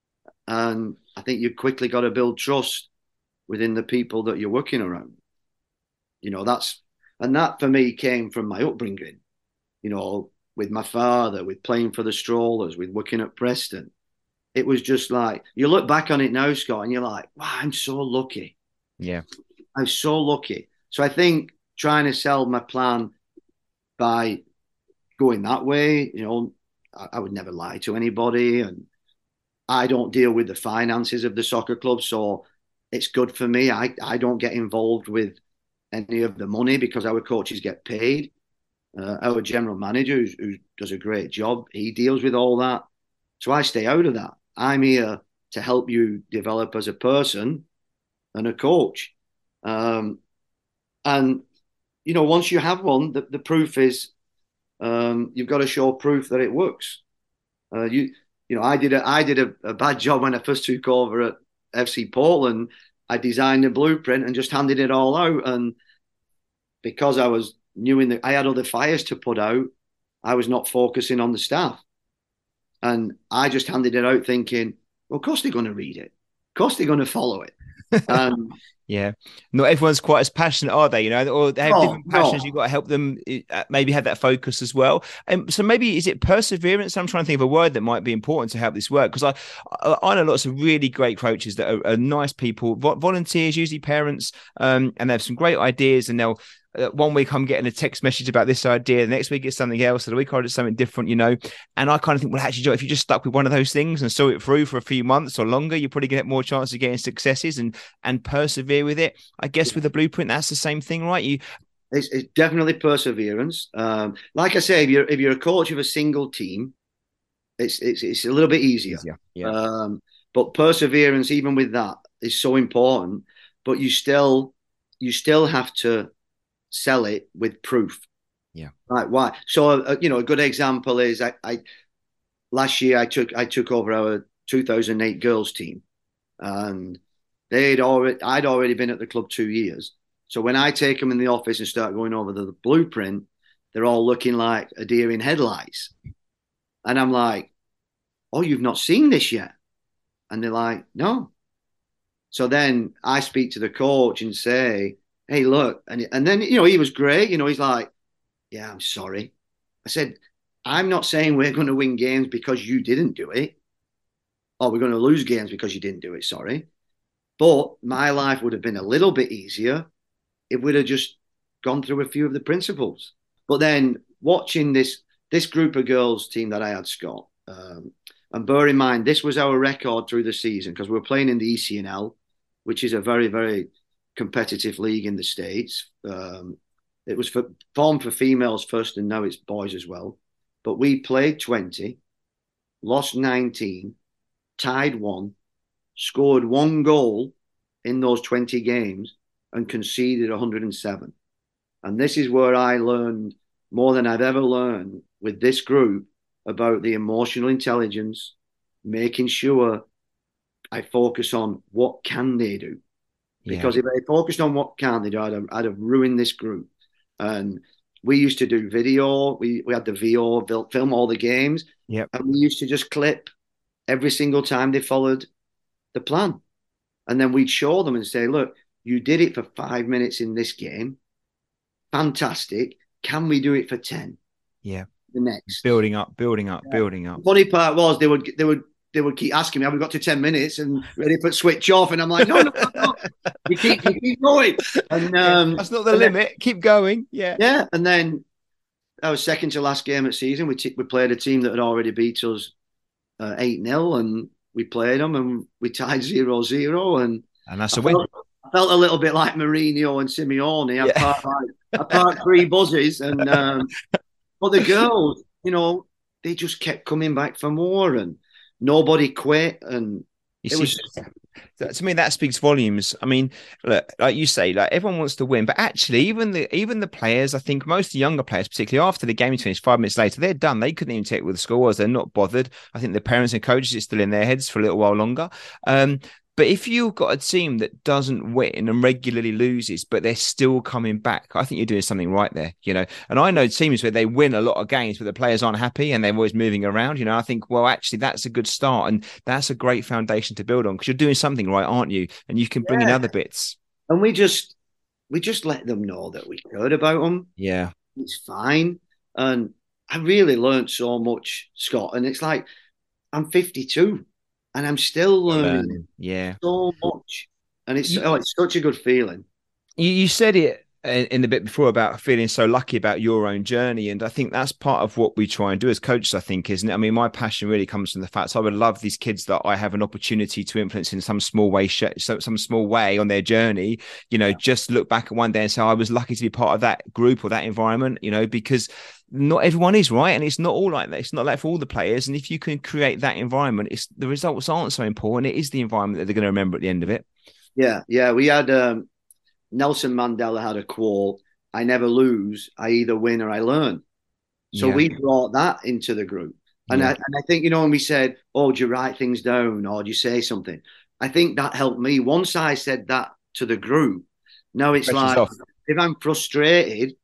and I think you've quickly got to build trust within the people that you're working around. You know, that's and that for me came from my upbringing. You know, with my father, with playing for the Strollers, with working at Preston. It was just like you look back on it now, Scott, and you're like, wow, I'm so lucky. Yeah. I'm so lucky. So I think trying to sell my plan by going that way, you know, I, I would never lie to anybody, and I don't deal with the finances of the soccer club, so it's good for me. I I don't get involved with any of the money because our coaches get paid. Uh, our general manager, who, who does a great job, he deals with all that. So I stay out of that. I'm here to help you develop as a person and a coach. Um, and you know, once you have one, the, the proof is um, you've got to show proof that it works. Uh, you you know, I did a I did a, a bad job when I first took over at F C Portland. I designed a blueprint and just handed it all out, and because I was new in the, I had other fires to put out. I was not focusing on the staff, and I just handed it out thinking, well, of course they're going to read it, of course they're going to follow it. Um, Yeah, not everyone's quite as passionate, are they? You know, or they have no, different passions. You've no, got to help them uh, maybe have that focus as well. And so maybe is it perseverance? I'm trying to think of a word that might be important to help this work because I, I I know lots of really great coaches that are, are nice people, volunteers, usually parents, um, and they have some great ideas, and they'll. Uh, one week I'm getting a text message about this idea. The next week it's something else. The week I did something different, you know. And I kind of think, well, actually, Joe, if you just stuck with one of those things and saw it through for a few months or longer, you probably get more chance of getting successes and and persevere with it. I guess with a blueprint, that's the same thing, right? You, it's, it's definitely perseverance. Um, like I say, if you're if you're a coach of a single team, it's it's it's a little bit easier. easier, yeah, Um, but perseverance, even with that, is so important. But you still you still have to sell it with proof. yeah, Right? Why? So uh, you know, a good example is I, I last year I took I took over our two thousand eight girls team, and they'd already I'd already been at the club two years. So when I take them in the office and start going over the, the blueprint, they're all looking like a deer in headlights, and I'm like, "Oh, you've not seen this yet?" And they're like, "No." So then I speak to the coach and say, "Hey, look," and and then you know he was great. You know, he's like, "Yeah, I'm sorry." I said, "I'm not saying we're going to win games because you didn't do it, or we're going to lose games because you didn't do it. Sorry, but my life would have been a little bit easier if we'd have just gone through a few of the principles." But then watching this this group of girls team that I had, Scott, um, and bear in mind this was our record through the season because we were playing in the E C N L, which is a very very competitive league in the States. Um, it was for, formed for females first, and now it's boys as well. But we played twenty, lost nineteen, tied one, scored one goal in those twenty games, and conceded one hundred seven. And this is where I learned more than I've ever learned with this group about the emotional intelligence, making sure I focus on what can they do. Because yeah. if I focused on what can they do, I'd have, I'd have ruined this group. And we used to do video. We, we had the V O, film all the games. Yep. And we used to just clip every single time they followed the plan. And then we'd show them and say, look, you did it for five minutes in this game. Fantastic. Can we do it for ten? Yeah. The next. Building up, building up, yeah. building up. The funny part was they would they would they would keep asking me, have we got to ten minutes and ready for switch off? And I'm like, no, no, no, no. We keep we keep going. And um, yeah, that's not the limit. Then, keep going. Yeah. Yeah. And then our second to last game of season, we t- we played a team that had already beat us uh, eight nil, and we played them and we tied zero zero. And, and that's I a win. Felt, I felt a little bit like Mourinho and Simeone. I yeah. parked like, I parked three buses, and um, but the girls, you know, they just kept coming back for more, and nobody quit. And you it see, was to me that speaks volumes. I mean, look, like you say, like everyone wants to win, but actually, even the even the players, I think most of the younger players, particularly after the game finished, five minutes later, they're done. They couldn't even take with the scores. They're not bothered. I think the parents and coaches it's still in their heads for a little while longer. Um, But if you've got a team that doesn't win and regularly loses, but they're still coming back, I think you're doing something right there, you know. And I know teams where they win a lot of games, but the players aren't happy and they're always moving around. You know, I think, well, actually, that's a good start and that's a great foundation to build on because you're doing something right, aren't you? And you can bring yeah. in other bits. And we just we just let them know that we cared about them. Yeah, it's fine. And I really learned so much, Scott. And it's like I'm fifty-two. And I'm still learning, learning. Yeah. so much. And it's, you, oh, it's such a good feeling. You, you said it in, in the bit before about feeling so lucky about your own journey. And I think that's part of what we try and do as coaches, I think, isn't it? I mean, my passion really comes from the fact I would love these kids that I have an opportunity to influence in some small way, some small way on their journey, you know, just look back at one day and say, I was lucky to be part of that group or that environment, you know, because not everyone is right. And it's not all like that. It's not like for all the players. And if you can create that environment, it's the results aren't so important. It is the environment that they're going to remember at the end of it. Yeah. Yeah. We had um, Nelson Mandela had a quote, I never lose. I either win or I learn. So yeah. we brought that into the group. And, yeah. I, and I think, you know, when we said, oh, do you write things down or do you say something? I think that helped me. Once I said that to the group, now it's Precious like, off. If I'm frustrated,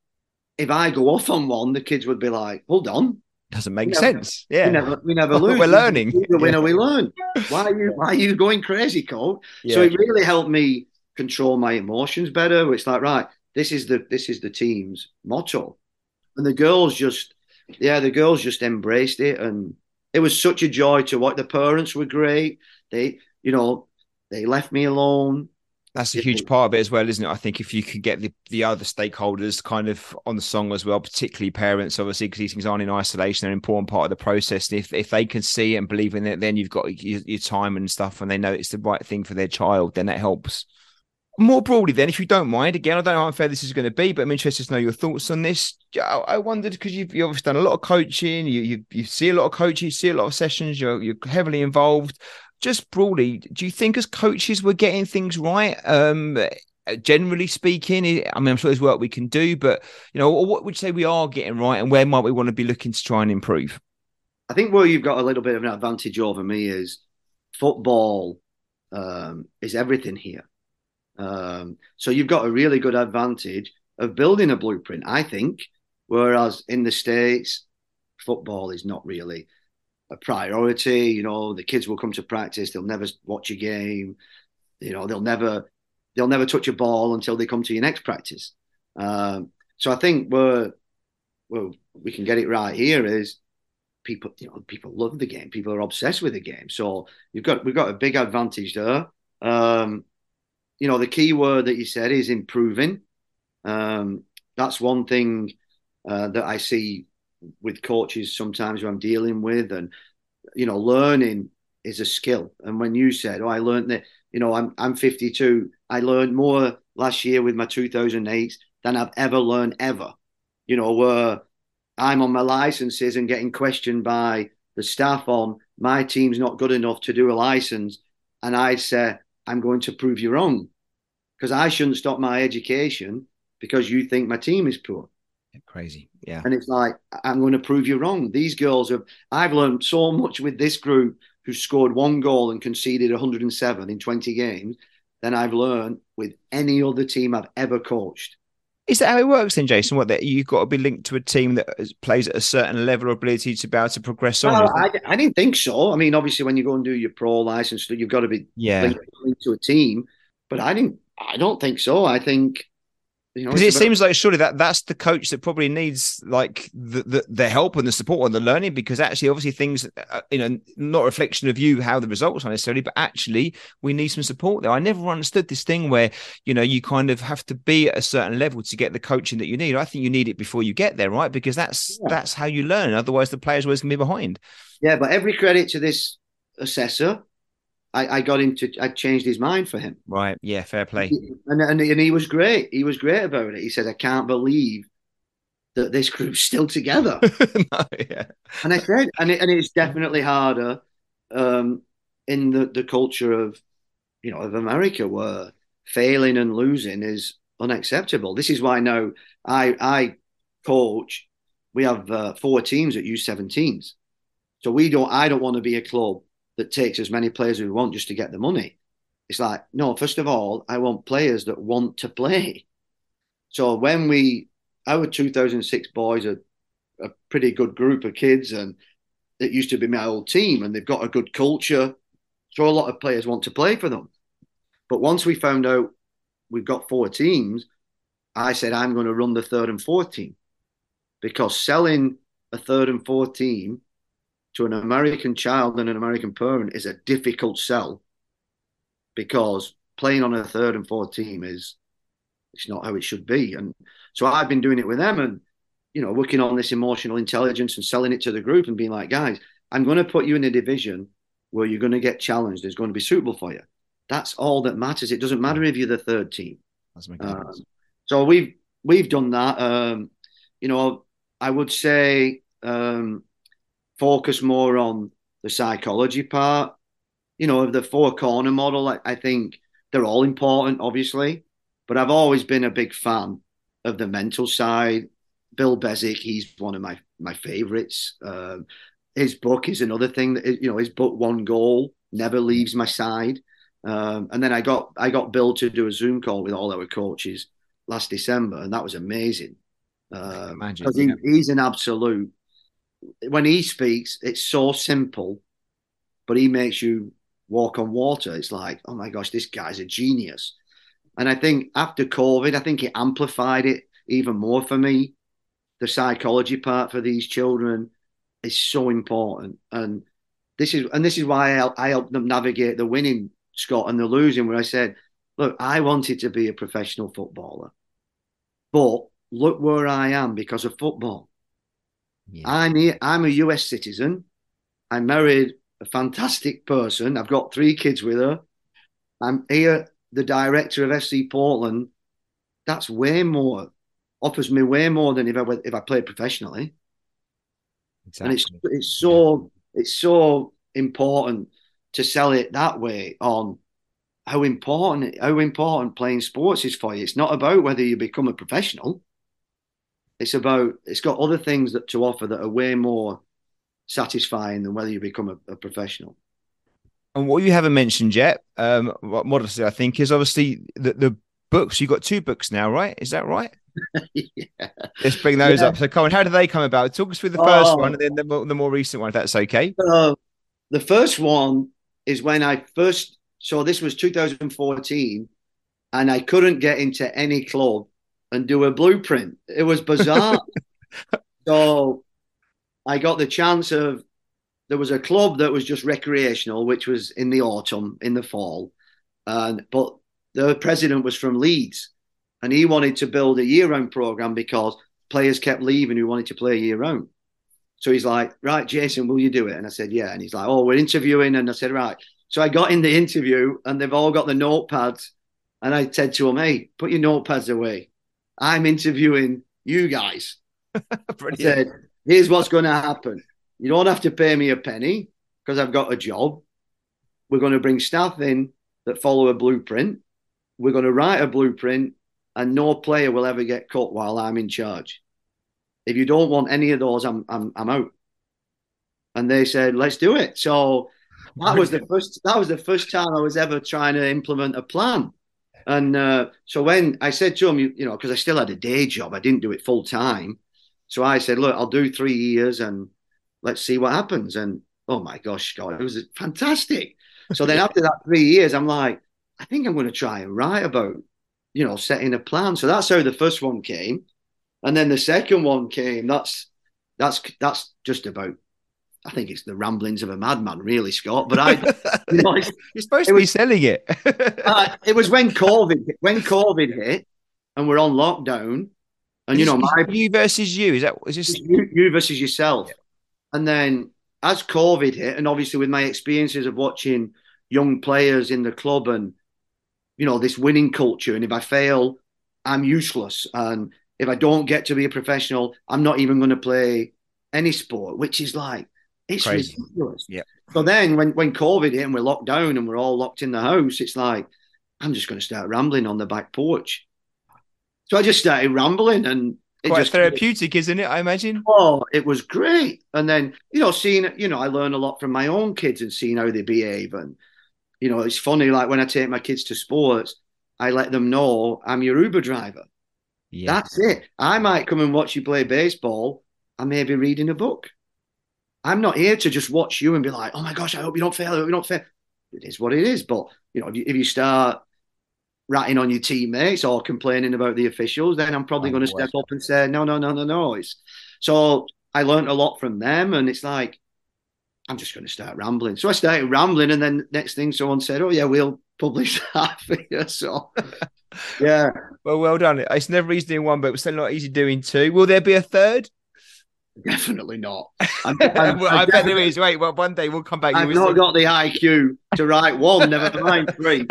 if I go off on one, the kids would be like, hold on. Doesn't make we sense. Never, yeah. We never, we never lose. We're learning. We win or we learn. Why are you, why are you going crazy, coach? Yeah. So it really helped me control my emotions better. It's like, right, this is the, this is the team's motto. And the girls just, yeah, the girls just embraced it. And it was such a joy to watch. The parents were great. They, you know, they left me alone. That's a huge part of it as well, isn't it? I think if you can get the, the other stakeholders kind of on the song as well, particularly parents, obviously, because these things aren't in isolation, they're an important part of the process. And if if they can see it and believe in it, then you've got your, your time and stuff, and they know it's the right thing for their child, then that helps. More broadly, then, if you don't mind, again, I don't know how unfair this is going to be, but I'm interested to know your thoughts on this. I wondered, because you've, you've obviously done a lot of coaching, you, you you see a lot of coaching, you see a lot of sessions, you're you're heavily involved. Just broadly, do you think as coaches we're getting things right? Um, generally speaking, I mean, I'm sure there's work we can do, but, you know, what would you say we are getting right and where might we want to be looking to try and improve? I think where you've got a little bit of an advantage over me is football um, is everything here. Um, so you've got a really good advantage of building a blueprint, I think, whereas in the States, football is not really a priority. You know, the kids will come to practice, they'll never watch a game. You know, they'll never they'll never touch a ball until they come to your next practice. Um, so I think we're well, we can get it right here is people, you know, people love the game. People are obsessed with the game. So you've got we've got a big advantage there. Um, you know, the key word that you said is improving. Um, that's one thing uh, that I see with coaches sometimes who I'm dealing with, and you know, learning is a skill. And when you said, "Oh, I learned that," you know, I'm I'm fifty-two. I learned more last year with my two thousand eight than I've ever learned ever. You know, where I'm on my licenses and getting questioned by the staff on my team's not good enough to do a license, and I'd say, "I'm going to prove you wrong because I shouldn't stop my education because you think my team is poor." Crazy. Yeah. And it's like, I'm going to prove you wrong. These girls have, I've learned so much with this group who scored one goal and conceded one hundred seven in twenty games than I've learned with any other team I've ever coached. Is that how it works then, Jason? What, that you've got to be linked to a team that plays at a certain level of ability to be able to progress on? Well, I, I didn't think so. I mean, obviously, when you go and do your pro license, you've got to be yeah. linked, linked to a team. But I didn't. I don't think so. I think, you know, because it about, seems like surely that that's the coach that probably needs like the, the the help and the support and the learning, because actually obviously things uh, you know, not a reflection of you how the results are necessarily, but actually we need some support there. I never understood this thing where, you know, you kind of have to be at a certain level to get the coaching that you need. I think you need it before you get there, right? Because that's yeah. that's how you learn. Otherwise the players always can be behind. Yeah, but every credit to this assessor. I, I got him to, I changed his mind for him. Right. Yeah. Fair play. And, and, and he was great. He was great about it. He said, "I can't believe that this group's still together." no, yeah. And I said, and, it, and it's definitely harder um, in the, the culture of, you know, of America, where failing and losing is unacceptable. This is why now I, I coach, we have uh, four teams at U seventeens. So we don't, I don't want to be a club that takes as many players as we want just to get the money. It's like, no, first of all, I want players that want to play. So when we, our two thousand six boys are a pretty good group of kids, and it used to be my old team, and they've got a good culture. So a lot of players want to play for them. But once we found out we've got four teams, I said, I'm going to run the third and fourth team, because selling a third and fourth team to an American child and an American parent is a difficult sell, because playing on a third and fourth team is, it's not how it should be. And so I've been doing it with them and, you know, working on this emotional intelligence and selling it to the group and being like, guys, I'm going to put you in a division where you're going to get challenged. It's going to be suitable for you. That's all that matters. It doesn't matter if you're the third team. Um, so we've, we've done that. Um, you know, I would say, um, focus more on the psychology part. You know, the four corner model, I, I think they're all important, obviously, but I've always been a big fan of the mental side. Bill Bezic, he's one of my, my favorites. Um, his book is another thing that, you know, his book, One Goal, never leaves my side. Um, and then I got, I got Bill to do a Zoom call with all our coaches last December, and that was amazing. Um, Imagine, because he, yeah. he's an absolute, when he speaks, it's so simple, but he makes you walk on water. It's like, oh my gosh, this guy's a genius. And I think after COVID, I think it amplified it even more for me. The psychology part for these children is so important. And this is, and this is why I, I helped them navigate the winning, Scott, and the losing, where I said, look, I wanted to be a professional footballer, but look where I am because of football. Yeah. I'm here, I'm a U S citizen. I married a fantastic person. I've got three kids with her. I'm here, the director of F C Portland. That's way more, offers me way more than if I if I played professionally. Exactly. And it's it's so yeah. it's so important to sell it that way on how important how important playing sports is for you. It's not about whether you become a professional. It's about, it's got other things that to offer that are way more satisfying than whether you become a, a professional. And what you haven't mentioned yet, um, what modestly I think, is obviously the, the books. You've got two books now, right? Is that right? yeah. Let's bring those yeah. up. So, Colin, how did they come about? Talk us through the first oh. one and then the, the more recent one, if that's okay. Uh, the first one is when I first so this was two thousand fourteen, and I couldn't get into any club and do a blueprint. It was bizarre. So I got the chance of, there was a club that was just recreational, which was in the autumn, in the fall. And but the president was from Leeds, and he wanted to build a year-round program because players kept leaving who wanted to play year-round. So he's like, right, Jason, will you do it? And I said, yeah. And he's like, oh, we're interviewing. And I said, right. So I got in the interview, and they've all got the notepads. And I said to them, hey, put your notepads away. I'm interviewing you guys. I said, here's what's going to happen. You don't have to pay me a penny because I've got a job. We're going to bring staff in that follow a blueprint. We're going to write a blueprint, and no player will ever get cut while I'm in charge. If you don't want any of those, I'm I'm I'm out. And they said, let's do it. So that was the first that was the first time I was ever trying to implement a plan. And uh, so when I said to him, you, you know, because I still had a day job, I didn't do it full time. So I said, look, I'll do three years and let's see what happens. And oh my gosh, Scott, it was fantastic. So then after that three years, I'm like, I think I'm going to try and write about, you know, setting a plan. So that's how the first one came. And then the second one came. That's that's that's just about, I think it's the ramblings of a madman, really, Scott. But I, you know, you're supposed to was, be selling it. uh, it was when COVID when COVID hit, and we're on lockdown, and you know, my you versus you is that is this you, you versus yourself, yeah. And then as COVID hit, and obviously with my experiences of watching young players in the club, and you know, this winning culture, and if I fail, I'm useless, and if I don't get to be a professional, I'm not even going to play any sport, which is like, it's Crazy. ridiculous. Yeah. So then when, when COVID hit and we're locked down and we're all locked in the house, it's like, I'm just going to start rambling on the back porch. So I just started rambling, and it Quite just therapeutic, isn't it? I imagine. Oh, it was great. And then, you know, seeing, you know, I learn a lot from my own kids and seeing how they behave. And, you know, it's funny, like when I take my kids to sports, I let them know I'm your Uber driver. Yeah. That's it. I might come and watch you play baseball. I may be reading a book. I'm not here to just watch you and be like, oh my gosh, I hope you don't fail. I hope you don't fail. It is what it is. But, you know, if you, if you start ratting on your teammates or complaining about the officials, then I'm probably going to step up and say, no, no, no, no, no. It's, so I learned a lot from them, and it's like, I'm just going to start rambling. So I started rambling, and then next thing someone said, oh yeah, we'll publish that for you. So yeah. Well, well done. It's never easy doing one, but it's still not easy doing two. Will there be a third? Definitely not. I'm, I'm, well, I bet there is. Wait, well, one day we'll come back. I've not got the I Q to write one, never mind three.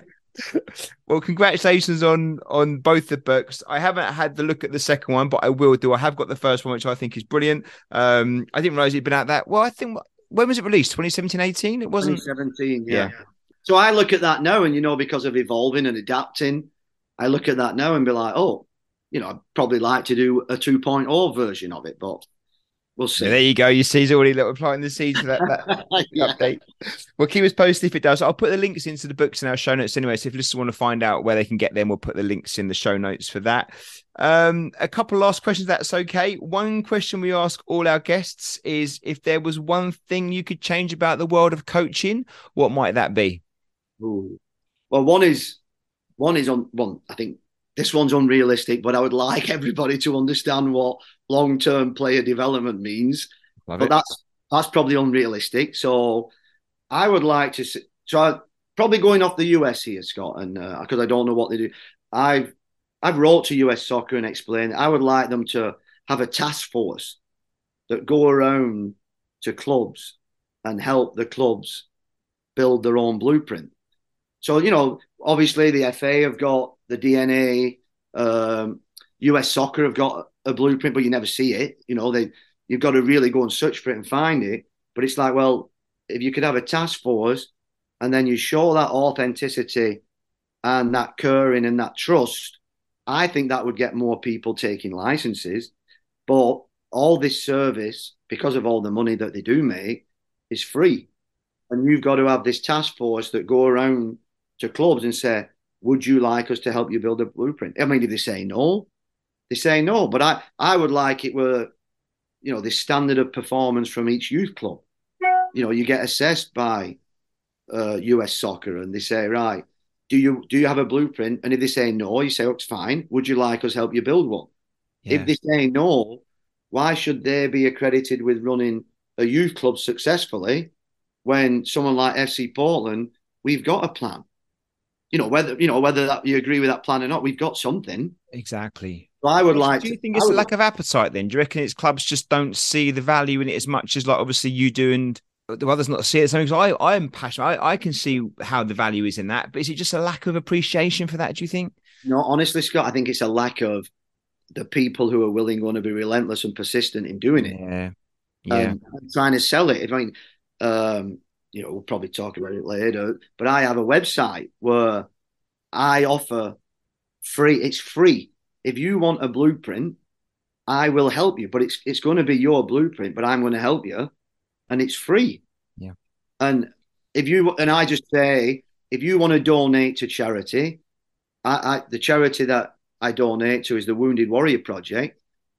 Well, congratulations on on both the books. I haven't had the look at the second one, but I will do. I have got the first one, which I think is brilliant. Um, I didn't realize it'd been out that. Well, I think, when was it released? twenty seventeen, eighteen? It wasn't. twenty seventeen, yeah. yeah. So I look at that now, and you know, because of evolving and adapting, I look at that now and be like, oh, you know, I'd probably like to do a two point oh version of it, but we'll see. Yeah, there you go. You see, he's already applying the seeds for that, that yeah. update. Well, keep us posted if it does. I'll put the links into the books in our show notes anyway. So if listeners want to find out where they can get them, we'll put the links in the show notes for that. Um, a couple of last questions, that's okay. One question we ask all our guests is, if there was one thing you could change about the world of coaching, what might that be? Ooh. Well, one is, one is on one, I think this one's unrealistic, but I would like everybody to understand what long-term player development means. Love but it. that's that's probably unrealistic. So I would like to see, so I, probably going off the U S here, Scott, and because uh, I don't know what they do. I've I've wrote to U S Soccer and explained I would like them to have a task force that go around to clubs and help the clubs build their own blueprint. So, you know, obviously the F A have got the D N A, um, U S Soccer have got a blueprint, but you never see it. You know, they you've got to really go and search for it and find it. But it's like, well, if you could have a task force and then you show that authenticity and that caring and that trust, I think that would get more people taking licenses. But all this service, because of all the money that they do make, is free. And you've got to have this task force that go around to clubs and say, would you like us to help you build a blueprint? I mean, if they say no, they say no. But I, I would like it were, you know, this standard of performance from each youth club. You know, you get assessed by uh, U S soccer and they say, right, do you do you have a blueprint? And if they say no, you say, oh, it's fine. Would you like us to help you build one? Yeah. If they say no, why should they be accredited with running a youth club successfully when someone like F C Portland, we've got a plan? You know, whether you know whether that you agree with that plan or not, we've got something. Exactly. So I would like. Do you to, think it's a lack like, of appetite then? Do you reckon it's clubs just don't see the value in it as much as like obviously you do and the others not see it? So I, I am passionate. I, I can see how the value is in that, but is it just a lack of appreciation for that, do you think? No, honestly, Scott, I think it's a lack of the people who are willing, going to be relentless and persistent in doing it. Yeah. Yeah. Um, trying to sell it. I mean, um, you know, we'll probably talk about it later, but I have a website where I offer free, it's free. If you want a blueprint, I will help you, but it's it's going to be your blueprint, but I'm going to help you, and it's free. Yeah. And if you and I just say, if you want to donate to charity, I, I the charity that I donate to is the Wounded Warrior Project,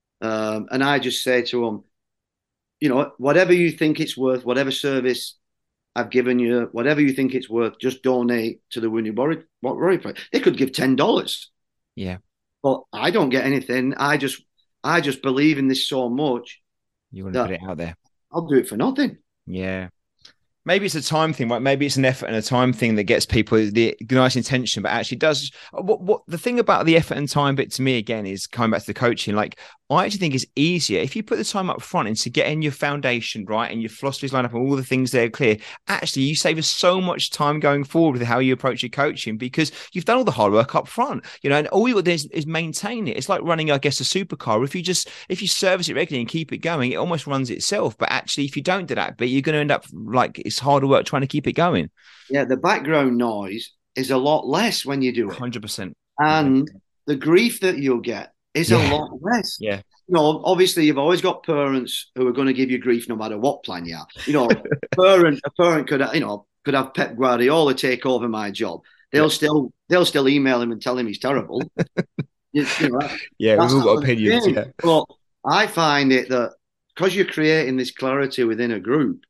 um, and I just say to them, you know, whatever you think it's worth, whatever service I've given you, whatever you think it's worth, just donate to the Wounded Warrior, Warrior Project. They could give ten dollars. Yeah. But I don't get anything. I just I just believe in this so much. You want to put it out there. I'll do it for nothing. Yeah. Maybe it's a time thing, right? Maybe it's an effort and a time thing that gets people the nice intention, but actually does what, what the thing about the effort and time bit to me again is coming back to the coaching. Like I actually think it's easier if you put the time up front into getting your foundation right and your philosophies line up and all the things that are clear. Actually, you save us so much time going forward with how you approach your coaching because you've done all the hard work up front, you know, and all you got to do is, is maintain it. It's like running, I guess, a supercar. If you just if you service it regularly and keep it going, it almost runs itself. But actually, if you don't do that, but you're going to end up like it's harder work trying to keep it going. Yeah, the background noise is a lot less when you do it. one hundred percent. And the grief that you'll get is yeah. a lot less. Yeah. You know, obviously you've always got parents who are going to give you grief no matter what plan you have. You know, a parent, a parent could, you know, could have Pep Guardiola take over my job. They'll yeah. still, they'll still email him and tell him he's terrible. you, you know, yeah, we've all got opinions. Yeah. But I find it that because you're creating this clarity within a group,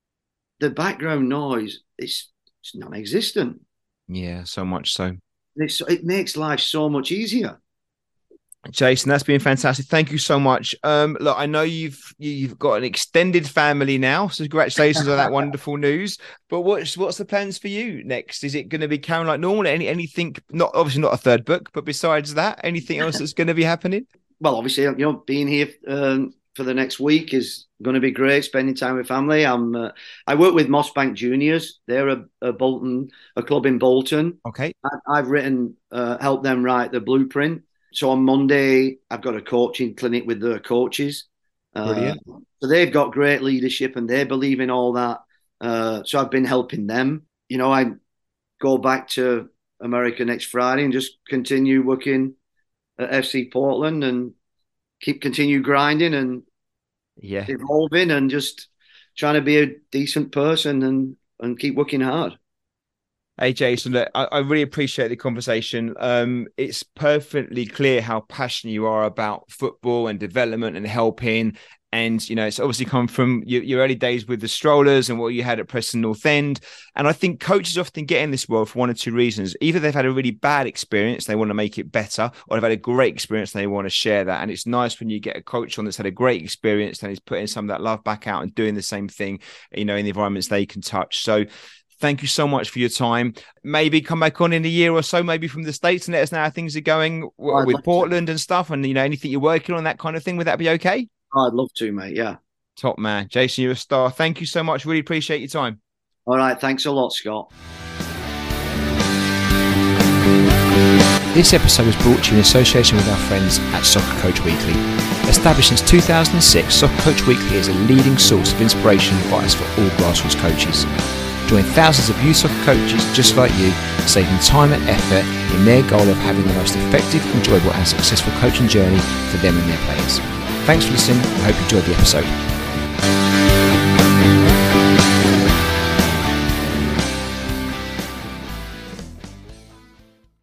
the background noise is it's non-existent. Yeah, so much so. It's, it makes life so much easier. Jason, that's been fantastic. Thank you so much. Um, look, I know you've you've got an extended family now, so congratulations on that wonderful news. But what's what's the plans for you next? Is it going to be carrying like normal? Any anything? Not obviously not a third book, but besides that, anything else that's going to be happening? Well, obviously, you know, being here um, for the next week is going to be great. Spending time with family. I'm uh, I work with Mossbank Juniors. They're a, a Bolton, a club in Bolton. Okay, I, I've written, uh, helped them write the blueprint. So on Monday, I've got a coaching clinic with their coaches. Brilliant. Uh, so they've got great leadership and they believe in all that. Uh, so I've been helping them. You know, I go back to America next Friday and just continue working at F C Portland and keep continue grinding and yeah, evolving and just trying to be a decent person and, and keep working hard. Hey, Jason, look, I, I really appreciate the conversation. Um, it's perfectly clear how passionate you are about football and development and helping. And, you know, it's obviously come from your, your early days with the Strollers and what you had at Preston North End. And I think coaches often get in this world for one or two reasons. Either they've had a really bad experience, they want to make it better, or they've had a great experience and they want to share that. And it's nice when you get a coach on that's had a great experience and is putting some of that love back out and doing the same thing, you know, in the environments they can touch. So thank you so much for your time. Maybe come back on in a year or so, maybe from the States, and let us know how things are going I'd with Portland to. and stuff. And, you know, anything you're working on, that kind of thing. Would that be okay? Oh, I'd love to, mate. Yeah. Top man. Jason, you're a star. Thank you so much. Really appreciate your time. All right. Thanks a lot, Scott. This episode was brought to you in association with our friends at Soccer Coach Weekly. Established since two thousand six, Soccer Coach Weekly is a leading source of inspiration and advice for all grassroots coaches. Join thousands of youth soccer coaches just like you, saving time and effort in their goal of having the most effective, enjoyable and successful coaching journey for them and their players. Thanks for listening. I hope you enjoyed the episode.